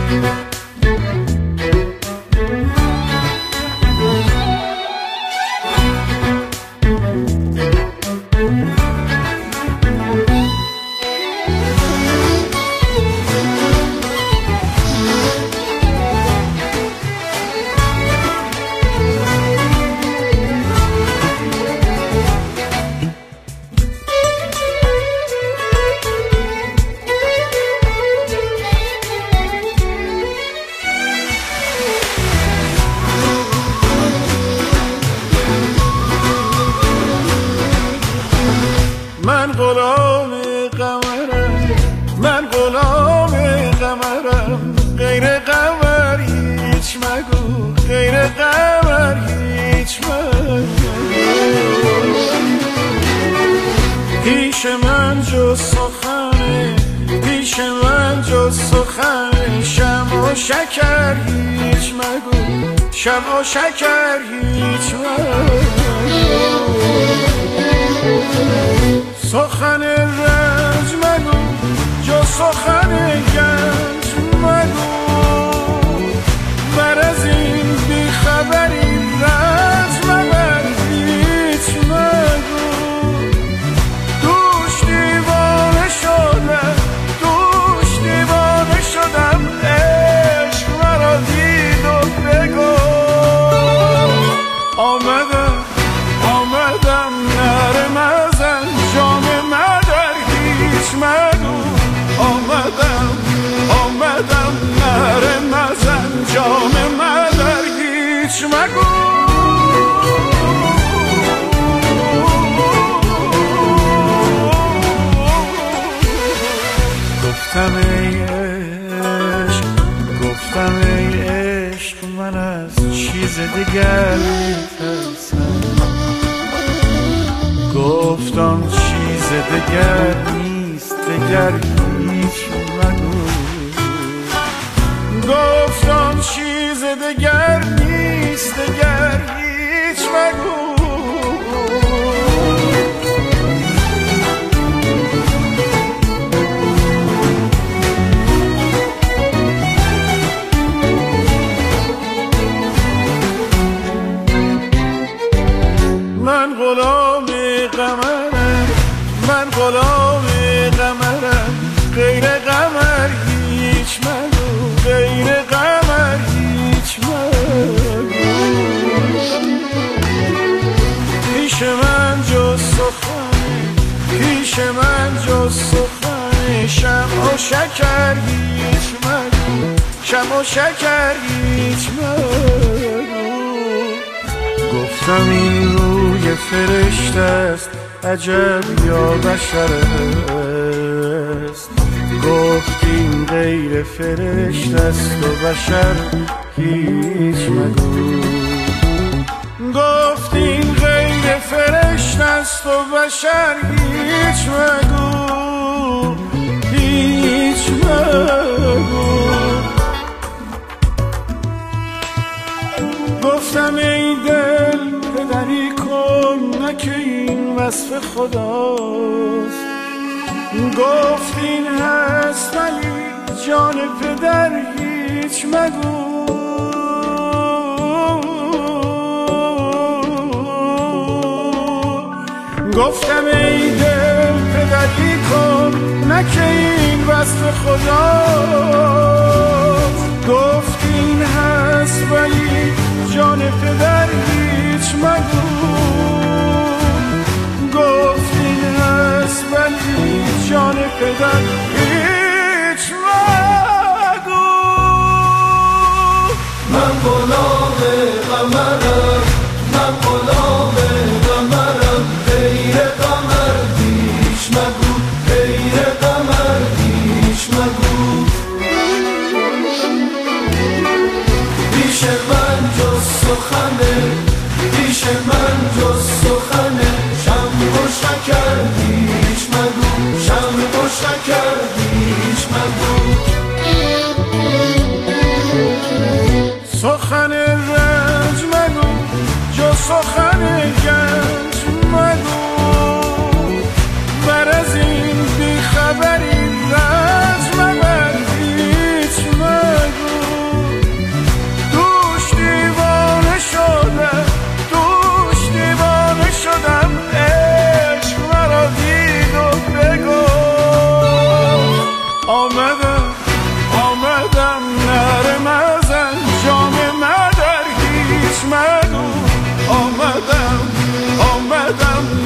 من غلام قمرم، من غلام قمرم، غیر قمر هیچ مگو، غیر قمر هیچ مگو. پیش من جز سخنه، پیش من جز سخنه، شمع و شکر هیچ مگو، شمع و شکر هیچ مگو. سخن رنج مگو جز سخن گنج مگو، بر از این بیخبری رنج مبر هیچ مگو. دوش دیوانه شدم، دوش دیوانه شدم، عشق مرا دید و بگو. آمدم آمدم نره مزن، جام مدر هیچ مگو. آمدم آمدم نره مزن، جام مدر هیچ مگو. گفتم ای عشق، گفتم ای عشق، من از چیز دیگر میترسم. گفتم چیز دیگر نیست، دیگر هیچ مگو. گفتم چیز دیگر نیست، دیگر هیچ مگو. من غلام قمرم، من غلام قمرم، غیر قمر هیچ مگو، غیر قمر هیچ مگو. پیش من جز سخنه، پیش من جز سخنه، شمع و شکر هیچ مگو، شمع و شکر هیچ مگو. گفتم این روی فرشته است، عجب یا بشر است. گفتیم غیر فرشته است و بشر هیچ مگو. گفتیم غیر فرشته است و بشر هیچ مگو، هیچ مگو. گفتم ای دل پدری کن، نه که این وصف خداست. گفت این هست ولی جان پدر هیچ مگو. گفتم ای دل پدری کن، نه که این وصف خداست. گفت این هست ولی جان پدر هیچ مگو. گفت این هست ولی جان پدر هیچ مگو. من غلام قمرم، من غلام قمرم، غیر قمر هیچ مگو، غیر قمر هیچ مگو. پیش من جز سخنه، پیش من جز سخنه، شمع و شکر هیچ مگو، شمع و شکر قدم